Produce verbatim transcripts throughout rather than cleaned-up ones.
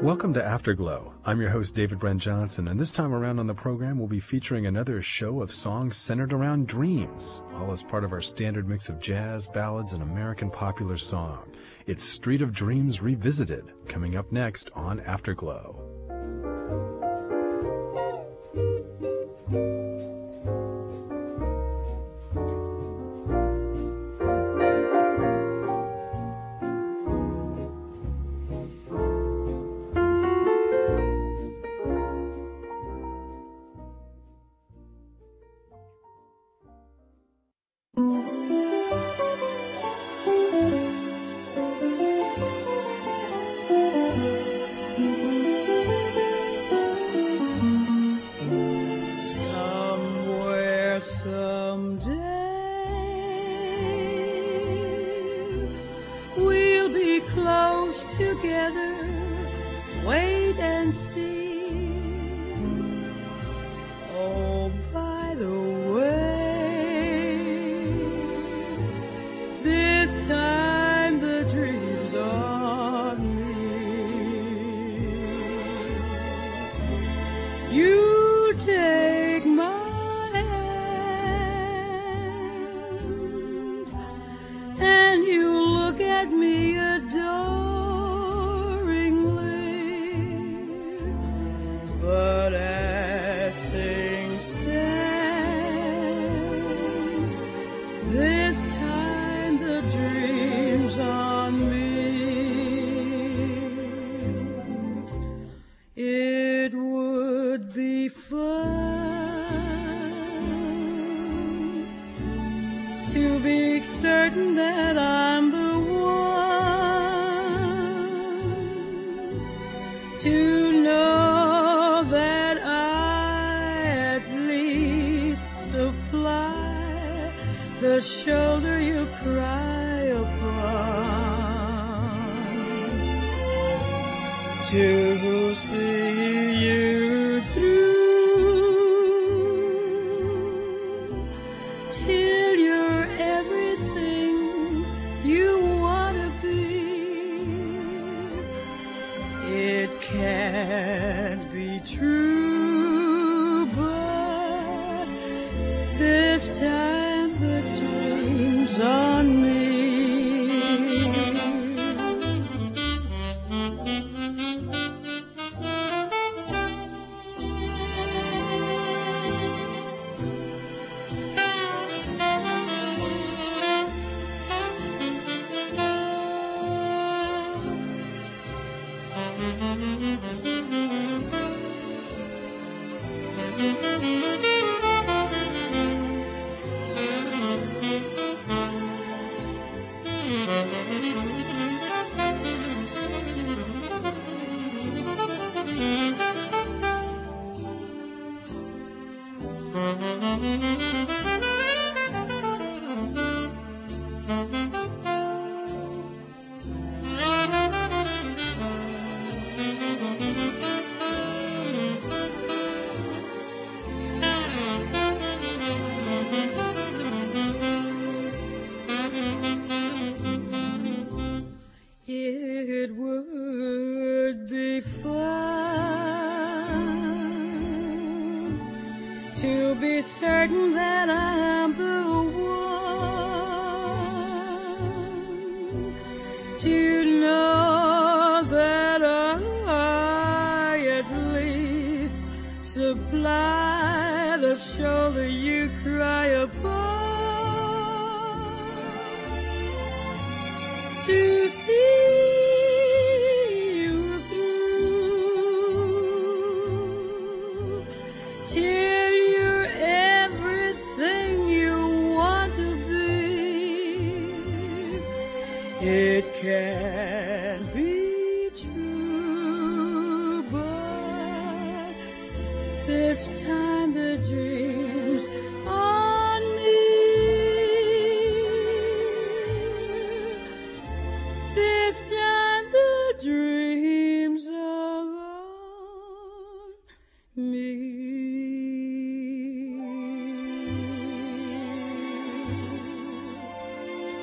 Welcome to Afterglow. I'm your host, David Brent Johnson, and this time around on the program, we'll be featuring another show of songs centered around dreams, all as part of our standard mix of jazz, ballads, and American popular song. It's Street of Dreams Revisited, coming up next on Afterglow.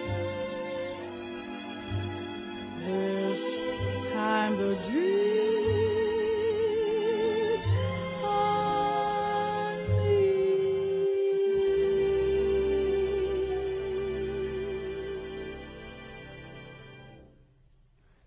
This time the dream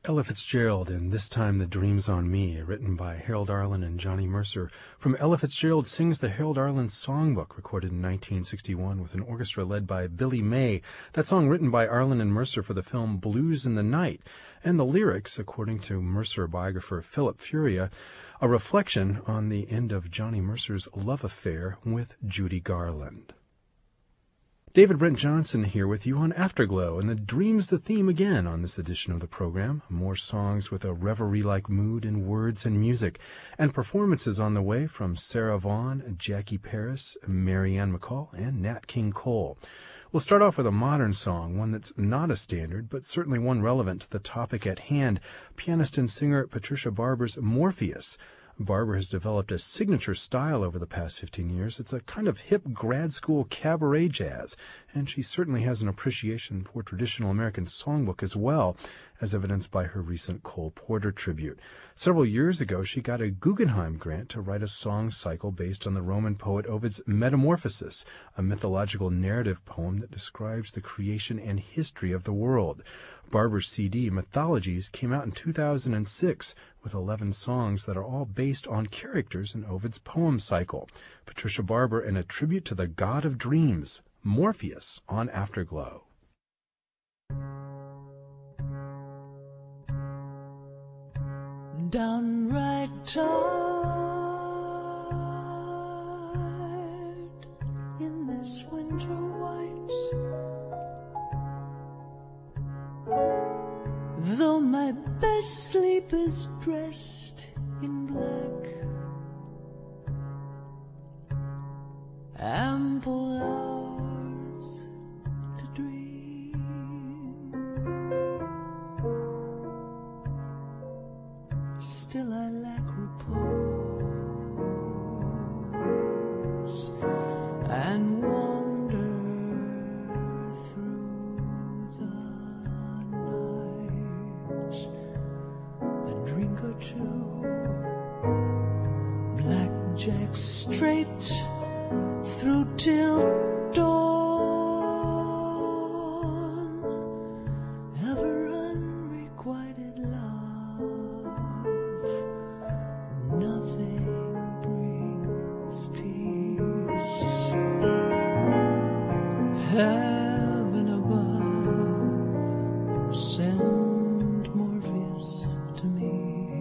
Ella Fitzgerald, and This Time the Dream's on Me, written by Harold Arlen and Johnny Mercer. From Ella Fitzgerald Sings the Harold Arlen Songbook, recorded in nineteen sixty-one with an orchestra led by Billy May. That song written by Arlen and Mercer for the film Blues in the Night. And the lyrics, according to Mercer biographer Philip Furia, a reflection on the end of Johnny Mercer's love affair with Judy Garland. David Brent Johnson here with you on Afterglow, and the dream's the theme again on this edition of the program. More songs with a reverie-like mood in words and music, and performances on the way from Sarah Vaughan, Jackie Paris, Marianne McCall, and Nat King Cole. We'll start off with a modern song, one that's not a standard, but certainly one relevant to the topic at hand, pianist and singer Patricia Barber's Morpheus. Barber has developed a signature style over the past fifteen years. It's a kind of hip grad school cabaret jazz, and she certainly has an appreciation for traditional American songbook as well, as evidenced by her recent Cole Porter tribute. Several years ago, she got a Guggenheim grant to write a song cycle based on the Roman poet Ovid's Metamorphosis, a mythological narrative poem that describes the creation and history of the world. Barber's C D, Mythologies, came out in two thousand six with eleven songs that are all based on characters in Ovid's poem cycle. Patricia Barber in a tribute to the god of dreams, Morpheus, on Afterglow. Downright tired in this winter white, though my best sleep is dressed in black. Ample hours to dream, still I lack repose and wander through the night. A drink or two, blackjack straight through till dawn. Ever unrequited love, nothing brings peace. Heaven above, send Morpheus to me,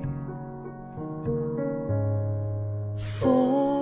for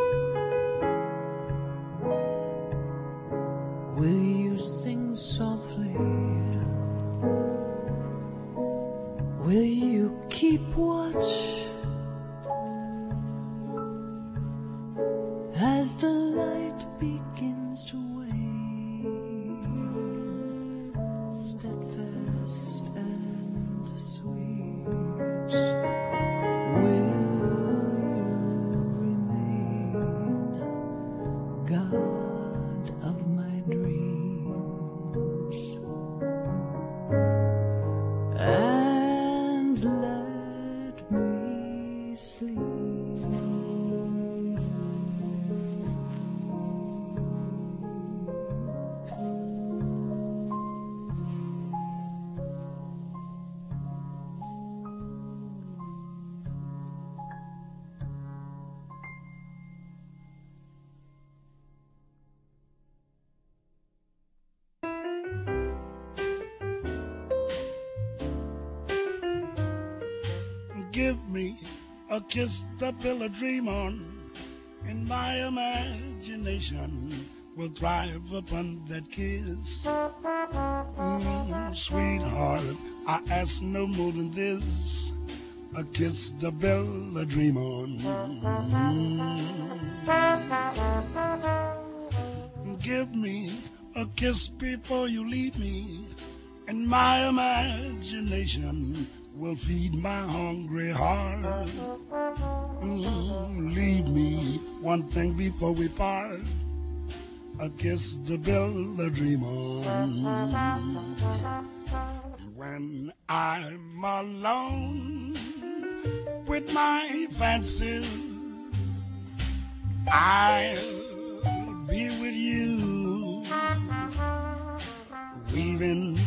will you sing softly as the light begins to wane, steadfast and sweet, will you remain God of my dreams, and let me sleep. Give me a kiss to build a dream on, and my imagination will thrive upon that kiss. Mm, sweetheart, I ask no more than this, a kiss to build a dream on. Mm. Give me a kiss before you leave me, and my imagination will feed my hungry heart. Mm, leave me one thing before we part, a kiss to build a dream on. When I'm alone with my fancies, I'll be with you, weaving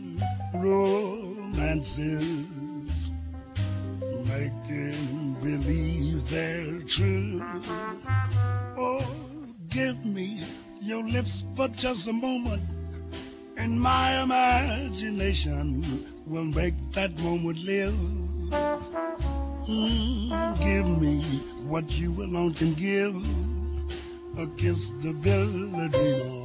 romances, making believe they're true. Oh, give me your lips for just a moment, and my imagination will make that moment live. Mm, give me what you alone can give, a kiss to build a dream on.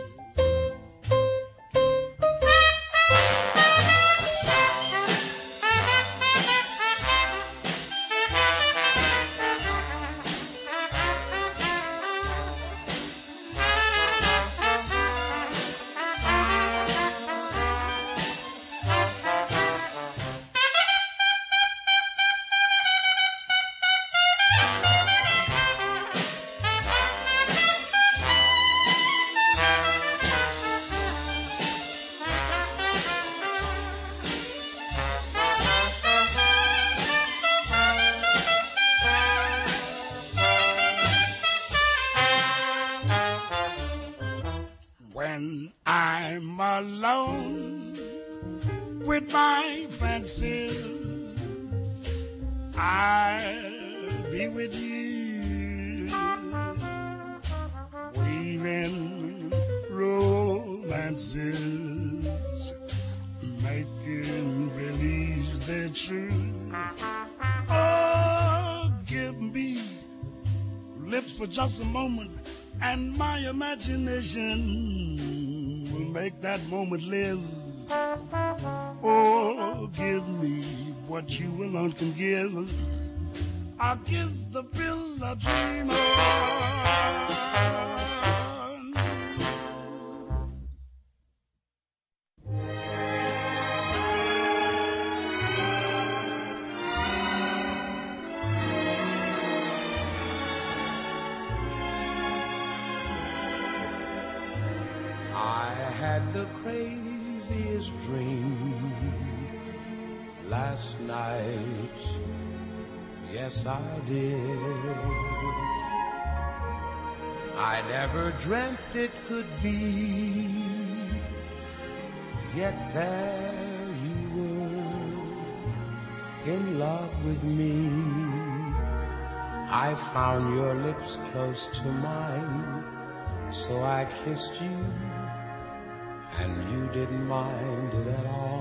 When I'm alone with my fancies, I'll be with you, weaving romances, making believe they're true. Oh, give me lips for just a moment, and my imagination will make that moment live. Oh, give me what you alone can give, I'll kiss the bill I dream on. I had the craziest dream last night. Yes, I did. I never dreamt it could be, yet there you were, in love with me. I found your lips close to mine, so I kissed you, and you didn't mind it at all.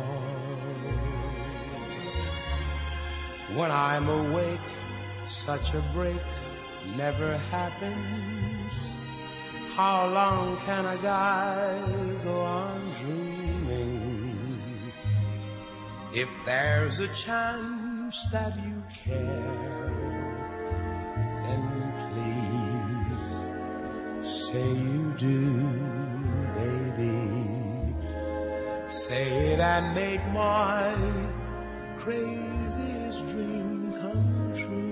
When I'm awake, such a break never happens. How long can a guy go on dreaming? If there's a chance that you care, then please say you do, baby. Say it and make my craziest dream come true.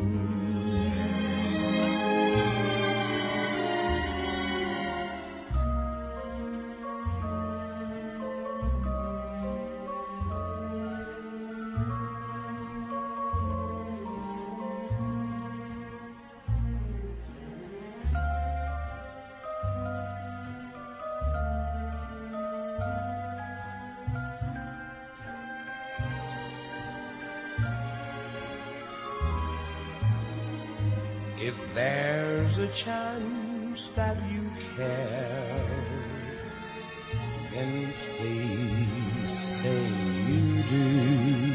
If there's a chance that you care, then please say you do,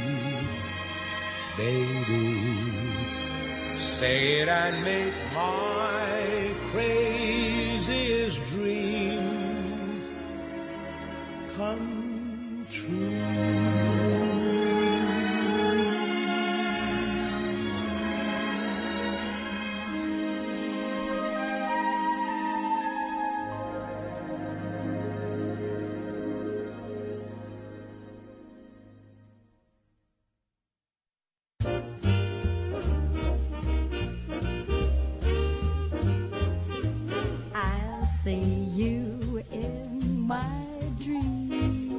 baby. Say it and make my craziest dream come true. See you in my dreams,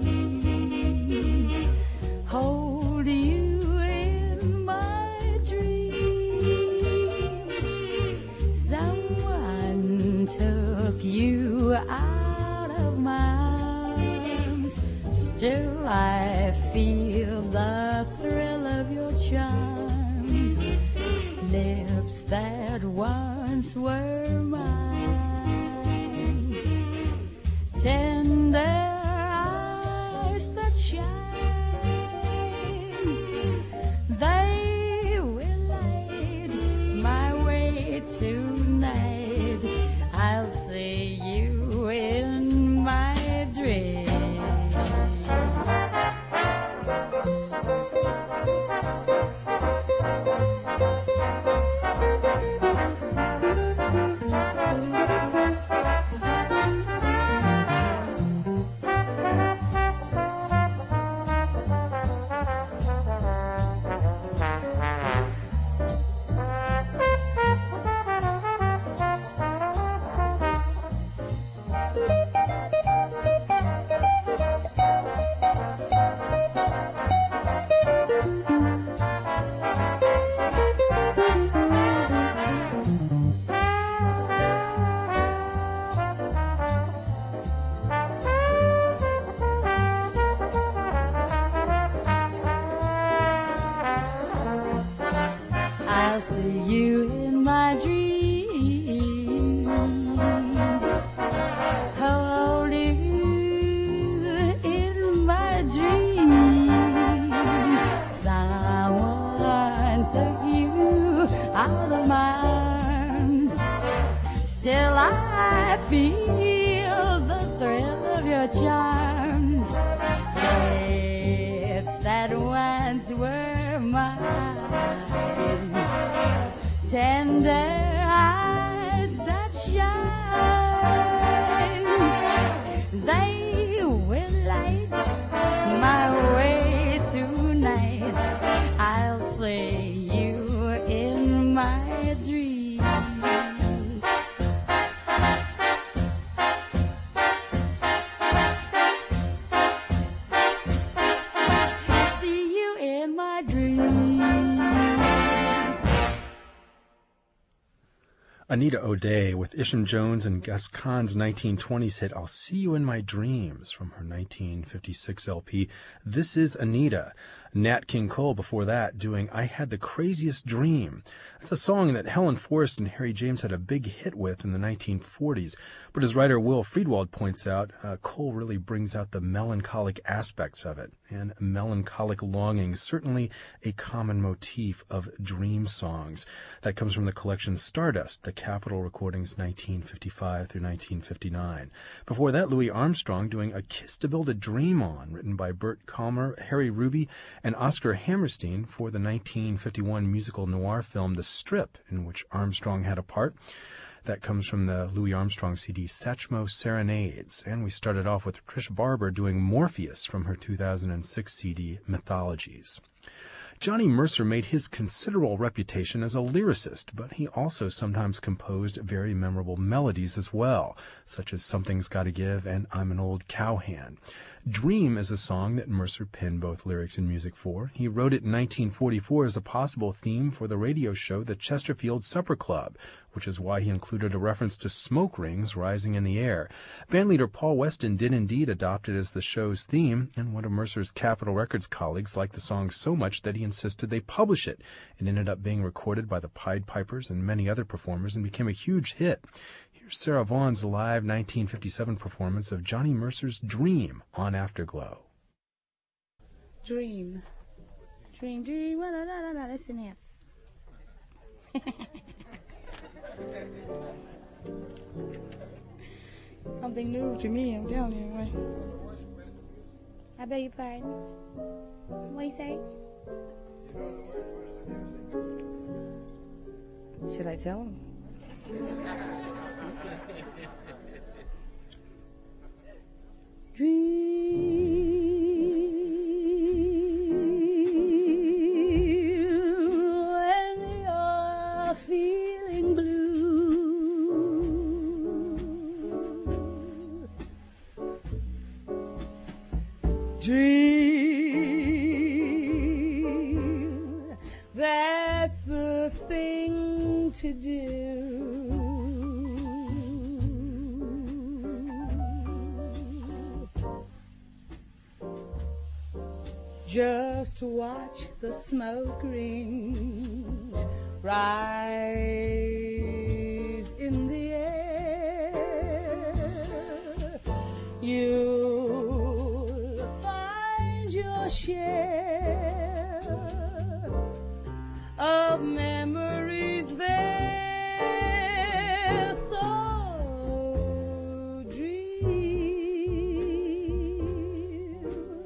hold you in my dreams. Someone took you out of my arms, still I feel the thrill of your charms, lips that once were mine. Tender eyes that shine, they will light my way tonight. I'll see you in my dreams. I'll see you in my dreams, hold you in my dreams. Someone took you out of my arms, still I feel the thrill of your charms, lips that once were mine. Tender eyes that shine, they will light my way tonight. I'll see you in my dreams. See you in my dreams. Anita O'Day with Isham Jones and Gus Kahn's nineteen twenties hit I'll See You in My Dreams from her nineteen fifty-six L P. This is Anita. Nat King Cole before that doing I Had the Craziest Dream. That's a song that Helen Forrest and Harry James had a big hit with in the nineteen forties. But as writer Will Friedwald points out, uh, Cole really brings out the melancholic aspects of it. And melancholic longing, certainly a common motif of dream songs. That comes from the collection Stardust, the Capitol Recordings nineteen fifty-five through nineteen fifty-nine. Before that, Louis Armstrong doing A Kiss to Build a Dream On, written by Bert Kalmer, Harry Ruby, and Oscar Hammerstein for the nineteen fifty-one musical noir film The Strip, in which Armstrong had a part. That comes from the Louis Armstrong C D Satchmo Serenades. And we started off with Trish Barber doing Morpheus from her two thousand six C D Mythologies. Johnny Mercer made his considerable reputation as a lyricist, but he also sometimes composed very memorable melodies as well, such as Something's Gotta Give and I'm an Old Cowhand. Dream is a song that Mercer penned both lyrics and music for. He wrote it in nineteen forty-four as a possible theme for the radio show The Chesterfield Supper Club, which is why he included a reference to smoke rings rising in the air. Bandleader Paul Weston did indeed adopt it as the show's theme, and one of Mercer's Capitol Records colleagues liked the song so much that he insisted they publish it. It ended up being recorded by the Pied Pipers and many other performers and became a huge hit. Here's Sarah Vaughan's live nineteen fifty-seven performance of Johnny Mercer's Dream on Afterglow. Dream. Dream, dream, la la la la, listen here. Something new to me, I'm telling you. Right? I beg your pardon. What you say? Should I tell him? Dream when you're feeling blue. Dream, that's the thing to do. Just to watch the smoke rings rise in the air. You'll find your share of memories there. So dream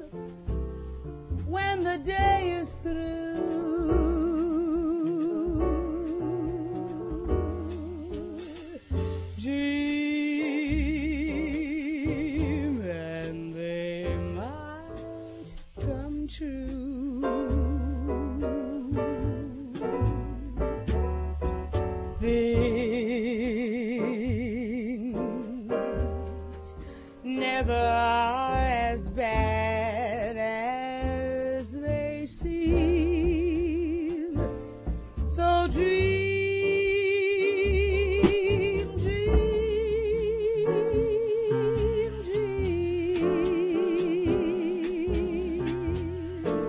when the day is through. Dream and they might come true. Things never are as bad as they seem. So dream, dream, dream.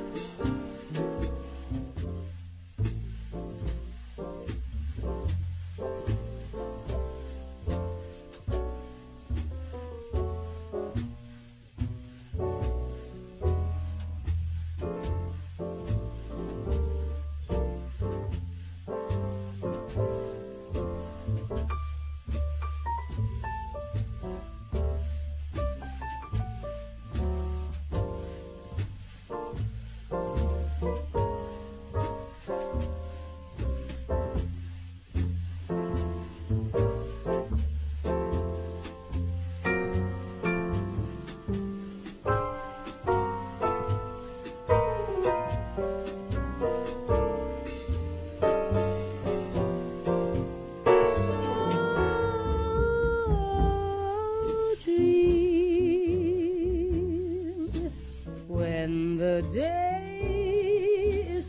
So dream when the day is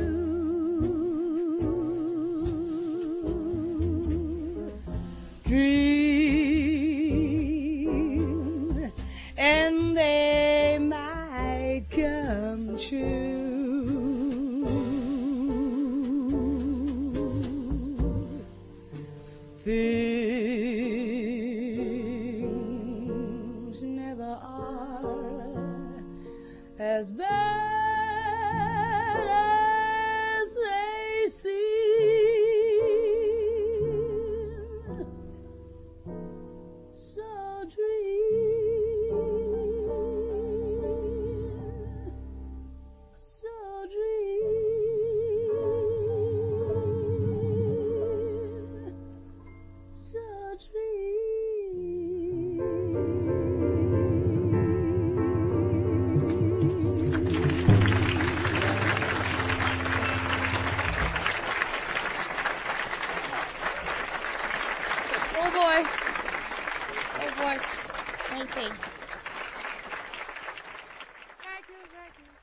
through. Dream and they might come true. Things never are as bad as they seem. So dream, so dream. Oh boy. Oh boy. Thank you. Thank you, thank you.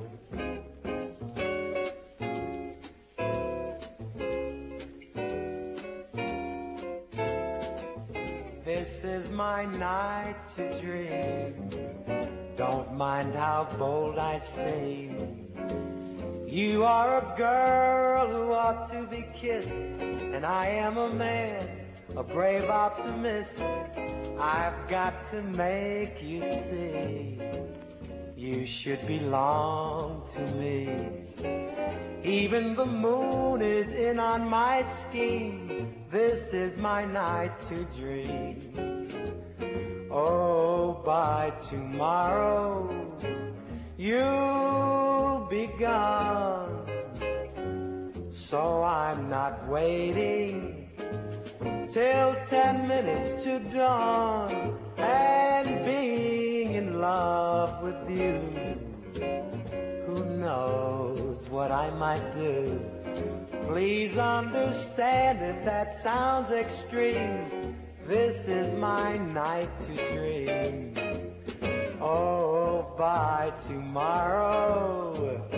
This is my night to dream. Don't mind how bold I seem. You are a girl who ought to be kissed, and I am a man, a brave optimist. I've got to make you see, you should belong to me. Even the moon is in on my scheme. This is my night to dream. Oh, by tomorrow you'll be gone, so I'm not waiting till ten minutes to dawn and being in love with you. Who knows what I might do? Please understand if that sounds extreme. This is my night to dream. Oh, by tomorrow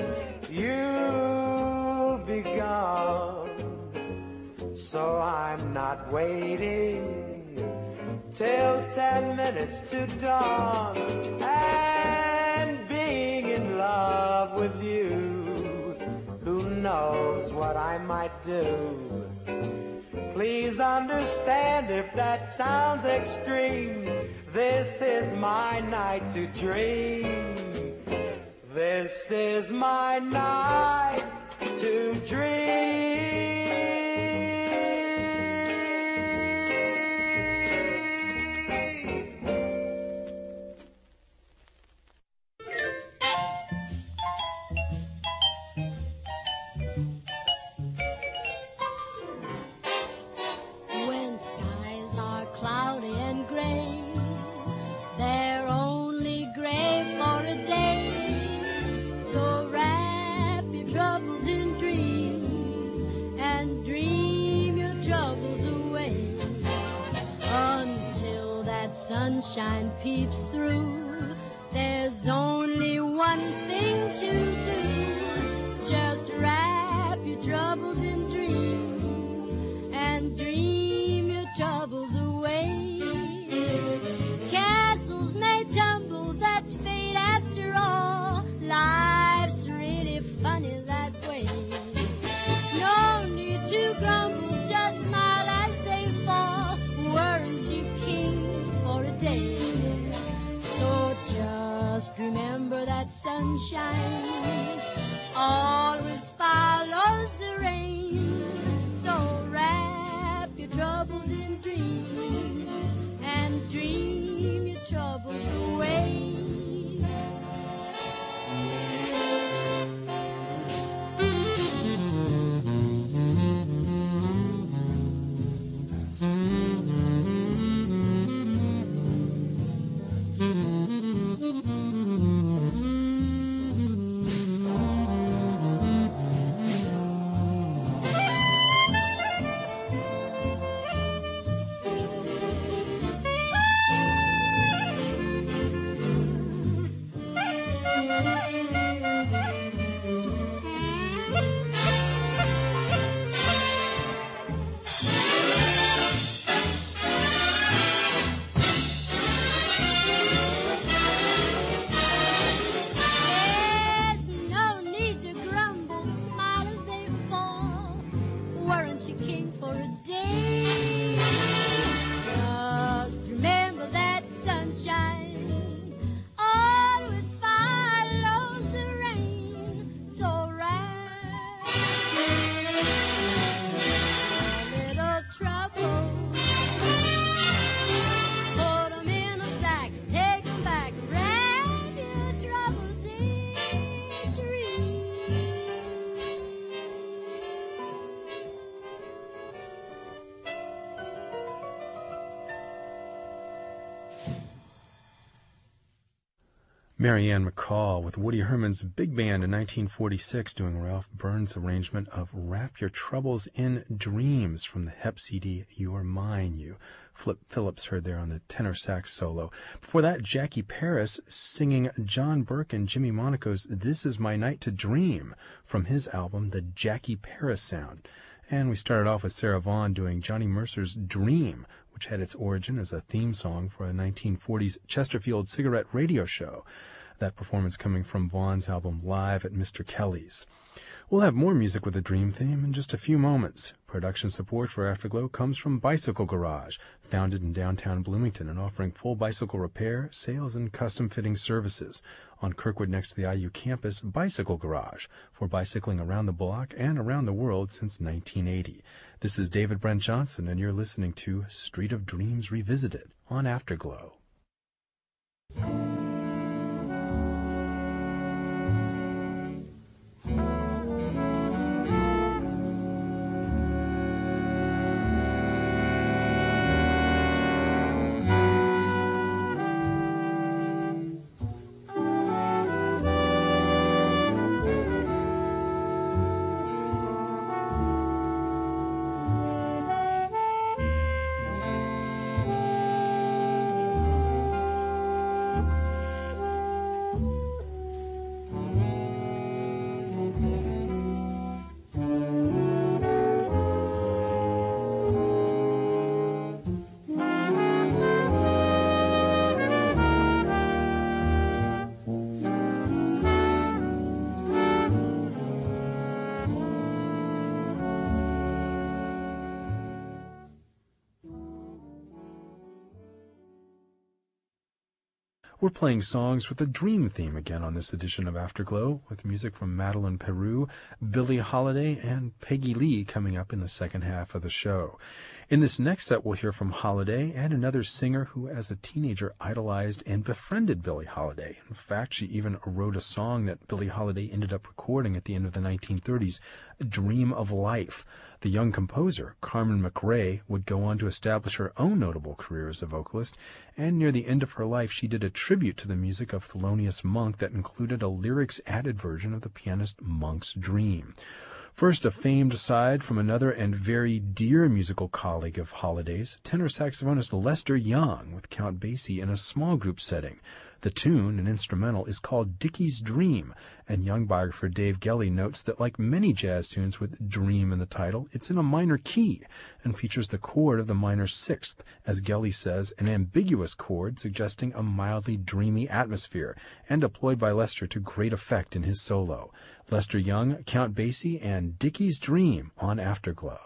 you'll be gone, so I'm not waiting till ten minutes to dawn and being in love with you. Who knows what I might do? Please understand if that sounds extreme. This is my night to dream. This is my night to dream. When skies are cloudy and gray, they're only gray for a day. So wrap your troubles in dreams and dream your troubles away until that sunshine peeps through. There's only one thing to do. Just wrap your troubles in dreams and dream your troubles away. Castles may tumble, that's fate after all. Life's really funny that way. No need to grumble, just smile as they fall. Weren't you king for a day? So just remember that sunshine always follows the rain. So wrap your troubles in dreams and dream your troubles away. Marianne McCall with Woody Herman's big band in nineteen forty-six doing Ralph Burns' arrangement of Wrap Your Troubles in Dreams from the Hep C D You're Mine. You Flip Phillips heard there on the tenor sax solo. Before that, Jackie Paris singing John Burke and Jimmy Monaco's This Is My Night to Dream from his album The Jackie Paris Sound. And we started off with Sarah Vaughan doing Johnny Mercer's Dream, which had its origin as a theme song for a nineteen forties Chesterfield cigarette radio show. That performance coming from Vaughan's album Live at Mister Kelly's. We'll have more music with the Dream theme in just a few moments. Production support for Afterglow comes from Bicycle Garage, founded in downtown Bloomington and offering full bicycle repair, sales, and custom fitting services. On Kirkwood next to the I U campus, Bicycle Garage, for bicycling around the block and around the world since nineteen eighty. This is David Brent Johnson, and you're listening to Street of Dreams Revisited on Afterglow. We're playing songs with the Dream theme again on this edition of Afterglow, with music from Madeleine Peru, Billie Holiday, and Peggy Lee coming up in the second half of the show. In this next set, we'll hear from Holiday and another singer who, as a teenager, idolized and befriended Billie Holiday. In fact, she even wrote a song that Billie Holiday ended up recording at the end of the nineteen thirties, Dream of Life. The young composer, Carmen McRae, would go on to establish her own notable career as a vocalist, and near the end of her life she did a tribute to the music of Thelonious Monk that included a lyrics-added version of the pianist Monk's Dream. First, a famed aside from another and very dear musical colleague of Holiday's, tenor saxophonist Lester Young with Count Basie in a small group setting. The tune, an instrumental, is called Dickie's Dream, and Young biographer Dave Gelly notes that like many jazz tunes with dream in the title, it's in a minor key and features the chord of the minor sixth, as Gelly says, an ambiguous chord suggesting a mildly dreamy atmosphere, and deployed by Lester to great effect in his solo. Lester Young, Count Basie, and Dickie's Dream on Afterglow.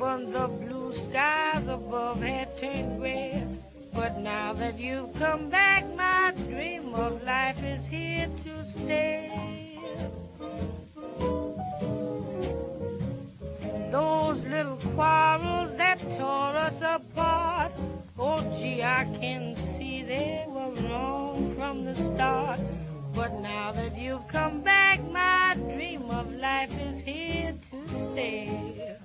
when the blue skies above had turned gray. But now that you've come back, my dream of life is here to stay. Those little quarrels that tore us apart, oh gee, I can see they were wrong from the start. But now that you've come back, my dream of life is here to stay.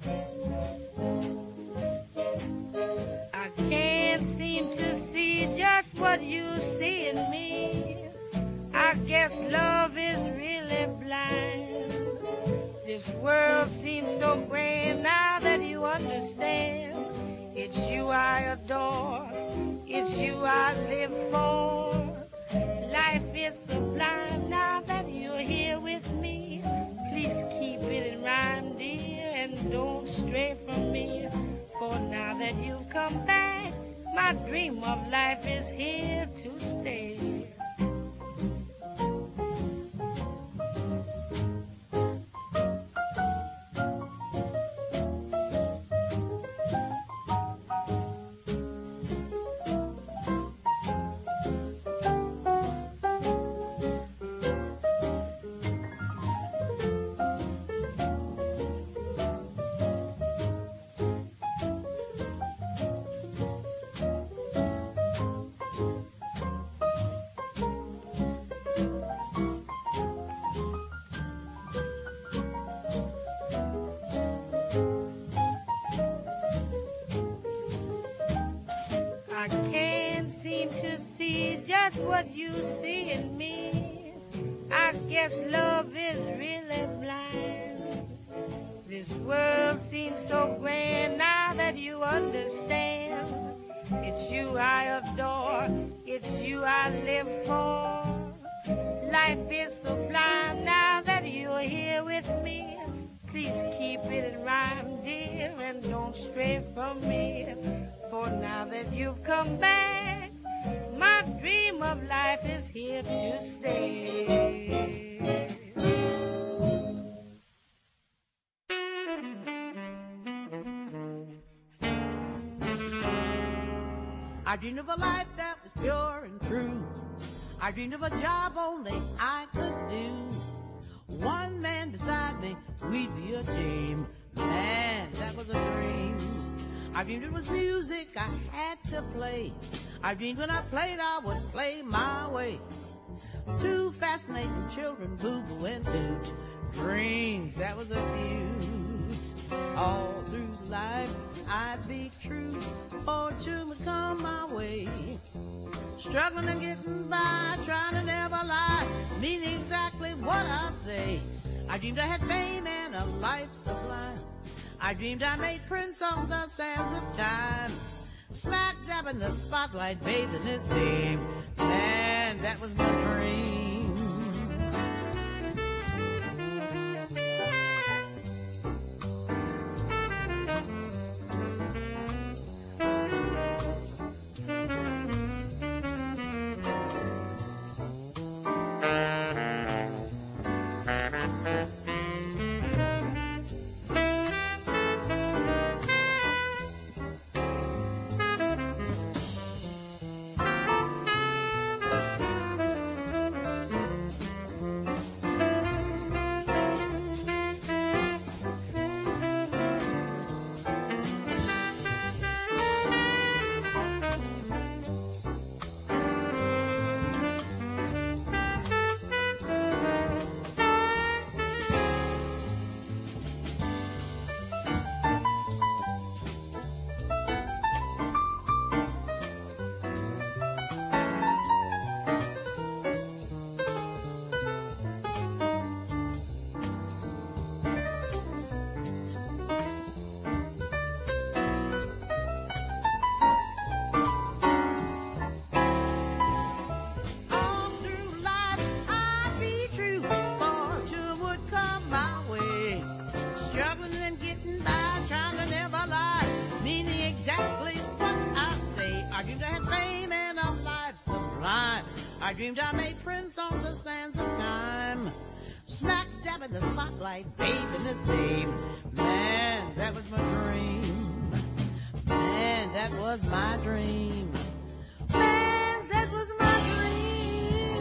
I can't seem to see just what you see in me. I guess love is really blind. This world seems so grand now that you understand. It's you I adore, it's you I live for. Life is sublime now that you're here with me. Please keep it in rhyme, dear, and don't stray from me. For now that you've come back, my dream of life is here to stay. What you see in me, I guess love is really blind. This world seems so grand now that you understand. It's you I adore, it's you I live for. Life is sublime now that you're here with me. Please keep it in rhyme, dear, and don't stray from me. For now that you've come back, my dream of life is here to stay. I dreamed of a life that was pure and true. I dreamed of a job only I could do. One man beside me, we'd be a team. Man, that was a dream. I dreamed it was music I had to play. I dreamed when I played I would play my way. Two fascinating children, Boo Boo and Toot. Dreams, that was a beaut. All through life I'd be true. Fortune would come my way. Struggling and getting by, trying to never lie, meaning exactly what I say. I dreamed I had fame and a life sublime. I dreamed I made prints on the sands of time. Smack dab in the spotlight, bathed in his beam. Man, that was my dream. I dreamed I made prints on the sands of time. Smack dab in the spotlight, bathed in its beam. Man, that was my dream. that was my dream. Man, that was my dream.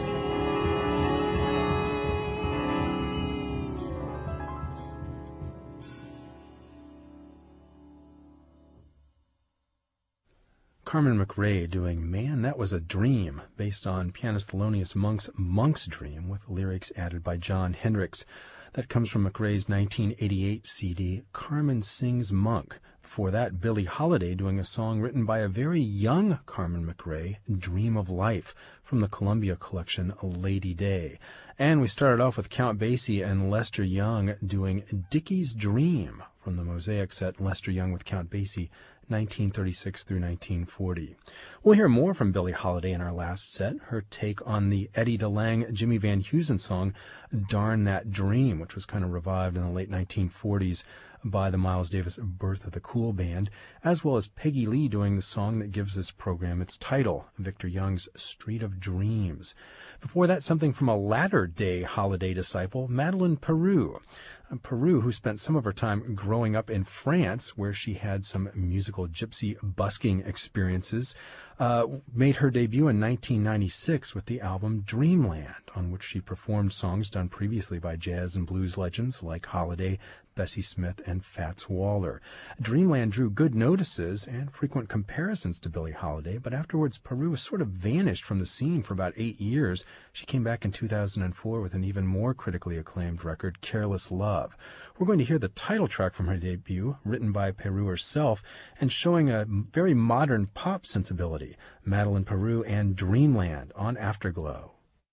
Carmen McRae doing Man, That Was a Dream, based on pianist Thelonious Monk's Monk's Dream, with lyrics added by John Hendricks. That comes from McRae's nineteen eighty-eight C D, Carmen Sings Monk. Before that, Billie Holiday doing a song written by a very young Carmen McRae, Dream of Life, from the Columbia collection Lady Day. And we started off with Count Basie and Lester Young doing Dickie's Dream from the Mosaic set Lester Young with Count Basie, nineteen thirty-six through nineteen forty. We'll hear more from Billie Holiday in our last set, her take on the Eddie DeLange, Jimmy Van Heusen song, Darn That Dream, which was kind of revived in the late nineteen forties by the Miles Davis Birth of the Cool Band, as well as Peggy Lee doing the song that gives this program its title, Victor Young's Street of Dreams. Before that, something from a latter-day Holiday disciple, Madeleine Peru. Peru, who spent some of her time growing up in France, where she had some musical gypsy busking experiences, uh, made her debut in nineteen ninety-six with the album Dreamland, on which she performed songs done previously by jazz and blues legends like Holiday, Bessie Smith, and Fats Waller. Dreamland drew good notices and frequent comparisons to Billie Holiday, but afterwards Peru sort of vanished from the scene for about eight years. She came back in two thousand four with an even more critically acclaimed record, Careless Love. We're going to hear the title track from her debut, written by Peru herself, and showing a very modern pop sensibility, Madeleine Peru and Dreamland on Afterglow.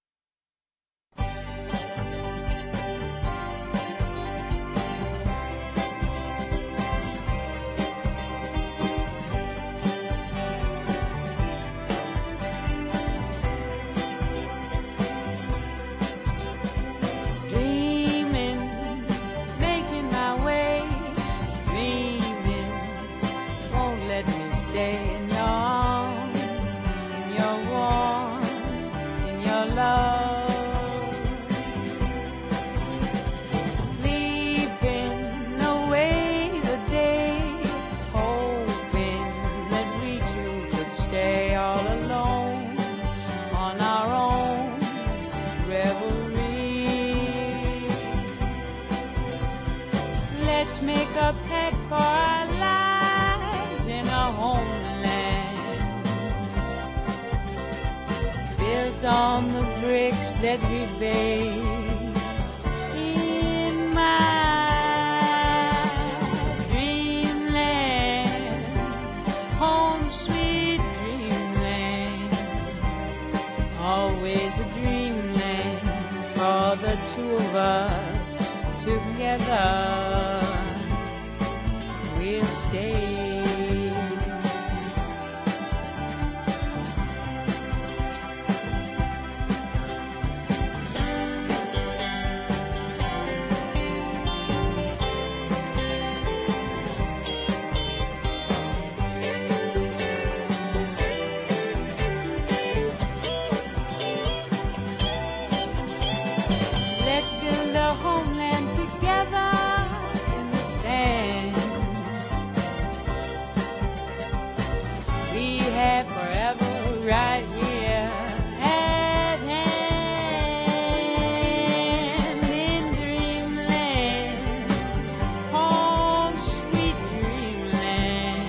On the bricks that we laid in my dreamland, home sweet dreamland, always a dreamland for the two of us together. We'll stay. Right here at hand in dreamland, home sweet dreamland,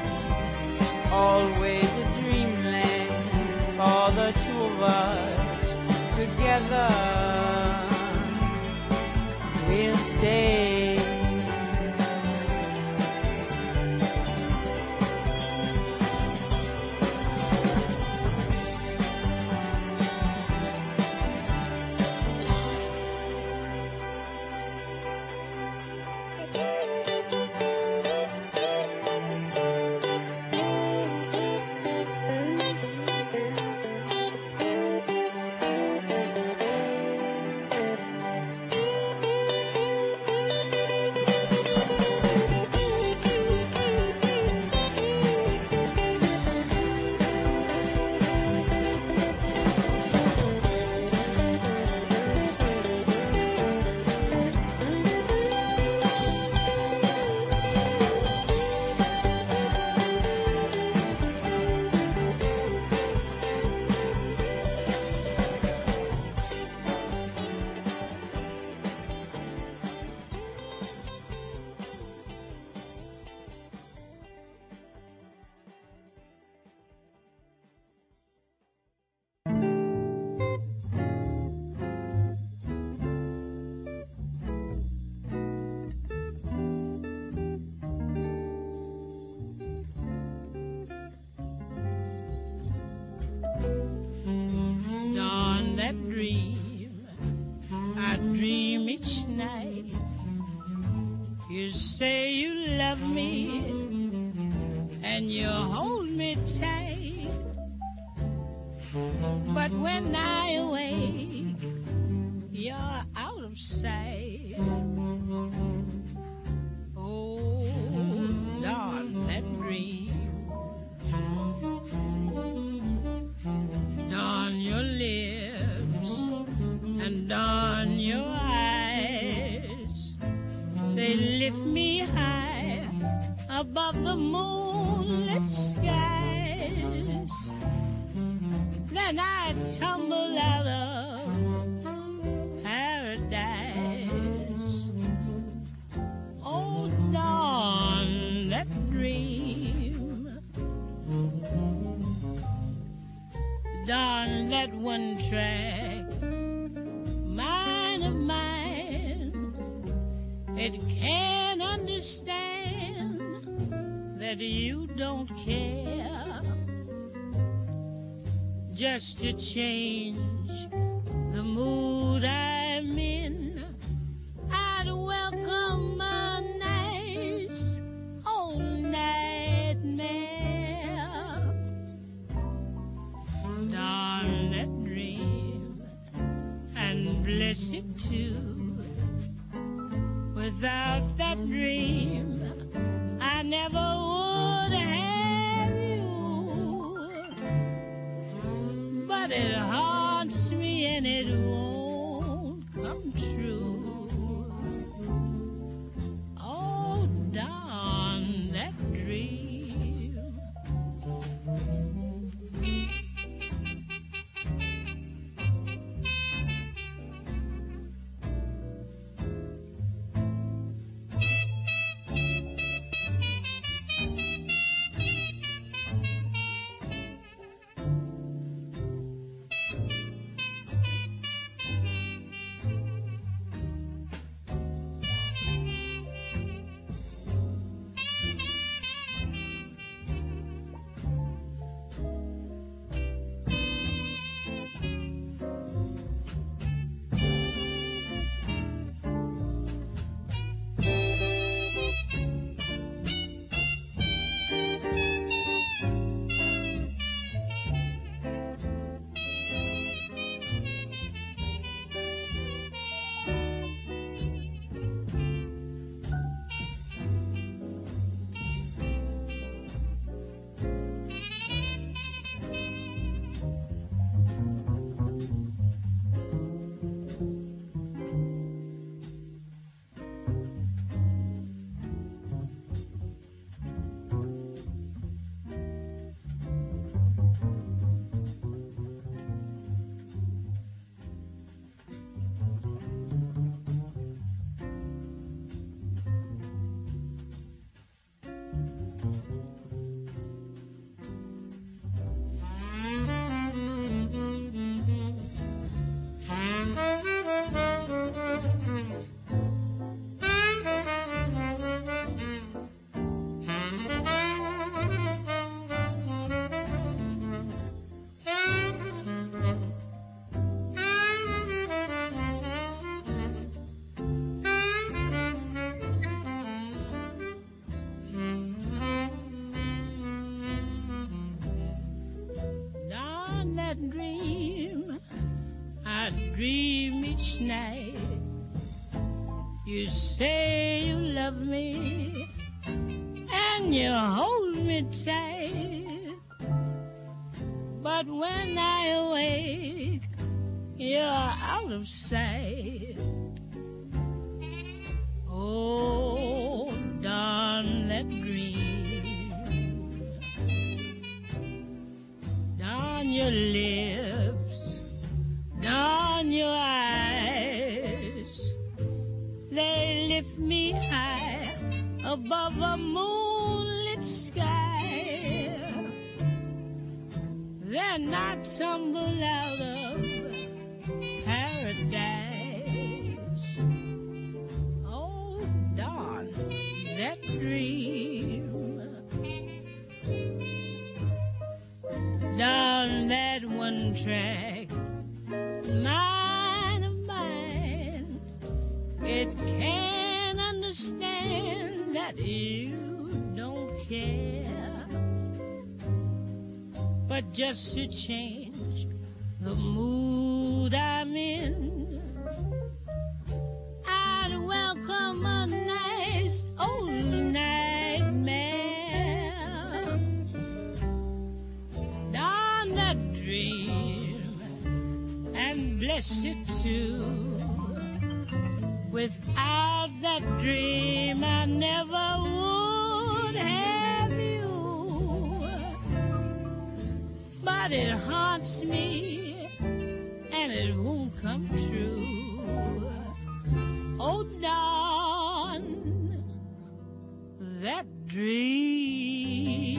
always a dreamland for the two of us together. dream each night. You say you love me and you hold me tight. But when I awake, you're out of sight. Oh, darn that dream. Darn your lips and darn your eyes. They lift me high above the moonlit skies. Then I tumble out of paradise. Oh, darn that dream. Darn that one track mind of mine. It can't understand that you don't care. Just to change the mood I'm in, I'd welcome a nice old nightmare. Darn that dream, and bless it too. Without that dream, I never would have you. But it haunts me and it won't come true. Oh, darn that dream. Dream each night. You say you love me and you hold me tight. But when I awake, you're out of sight. Oh, darn that dream. Darn your lips, darn your eyes. They lift me high above a moonlit sky. Then I tumble out of paradise. Oh, darn that dream. Darn that one track mind of mine. it can understand that you don't care. But just to change the mood I'm in, I'd welcome a nice old nightmare. Darn that dream and bless it too. Without that dream I never would have you. But it haunts me and it won't come true. Oh, darn that dream.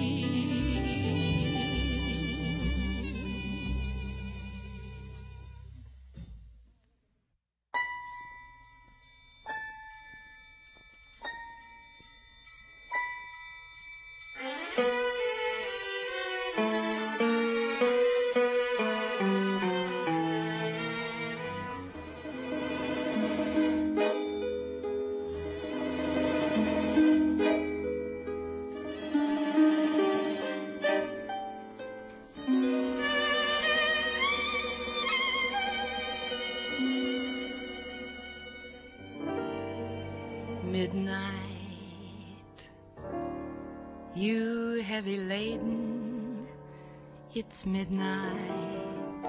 Midnight, you heavy laden, it's midnight.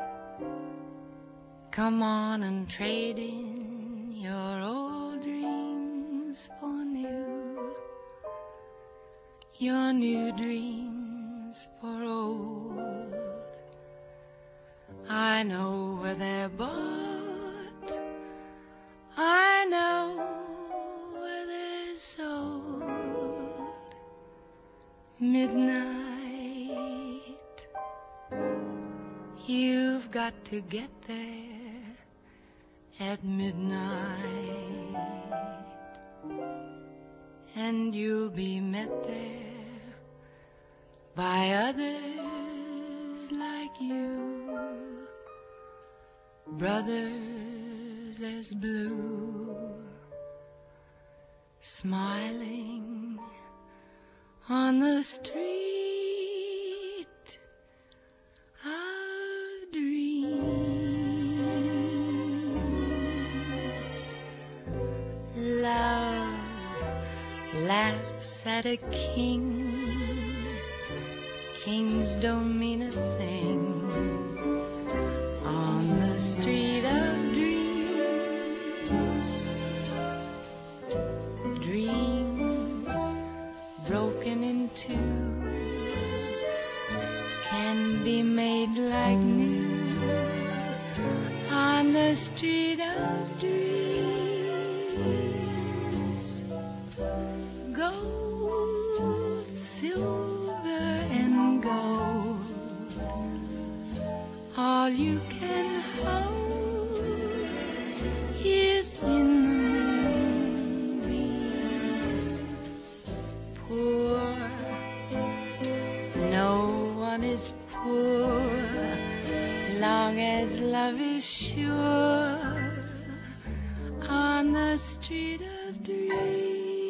Come on and trade in your old dreams for new, your new dreams for old. I know where they're bought, I know midnight, you've got to get there at midnight, and you'll be met there by others like you, brothers as blue, smiling on the street of dreams. Love laughs at a king. Kings don't mean a thing on the street of dreams. Dreams broken in two can be made like new on the street of dreams. Gold, silver and gold, all you can hold is in the moonbeams. Poor, no one is poor, long as love is sure on the street of dreams.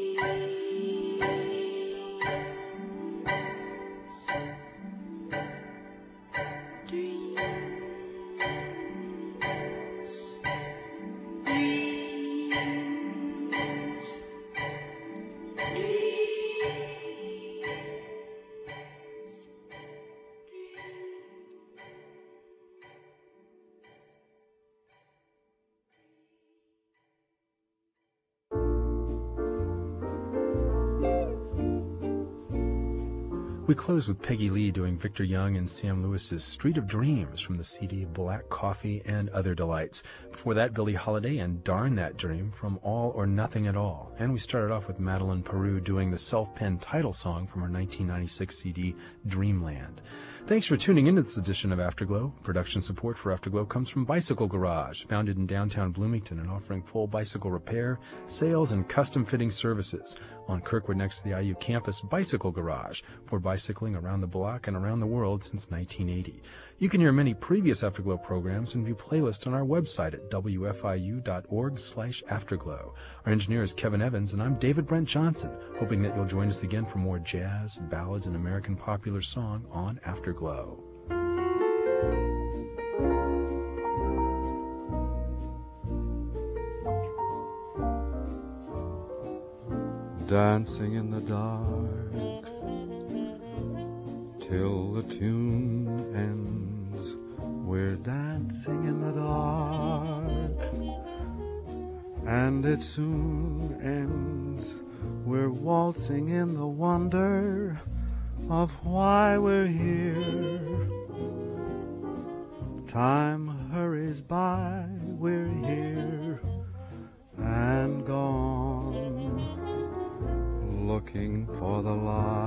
We close with Peggy Lee doing Victor Young and Sam Lewis's Street of Dreams from the C D Black Coffee and Other Delights. Before that, Billie Holiday and Darn That Dream from All or Nothing at All. And we started off with Madeline Peru doing the self-penned title song from her nineteen ninety-six C D Dreamland. Thanks for tuning in to this edition of Afterglow. Production support for Afterglow comes from Bicycle Garage, founded in downtown Bloomington and offering full bicycle repair, sales, and custom fitting services. On Kirkwood next to the I U campus, Bicycle Garage for bicycle bicycling around the block and around the world since nineteen eighty. You can hear many previous Afterglow programs and view playlists on our website at w f i u dot org slash afterglow. Our engineer is Kevin Evans, and I'm David Brent Johnson, hoping that you'll join us again for more jazz, ballads, and American popular song on Afterglow. Dancing in the dark till the tune ends. We're dancing in the dark, and it soon ends. We're waltzing in the wonder of why we're here. Time hurries by, we're here and gone, looking for the light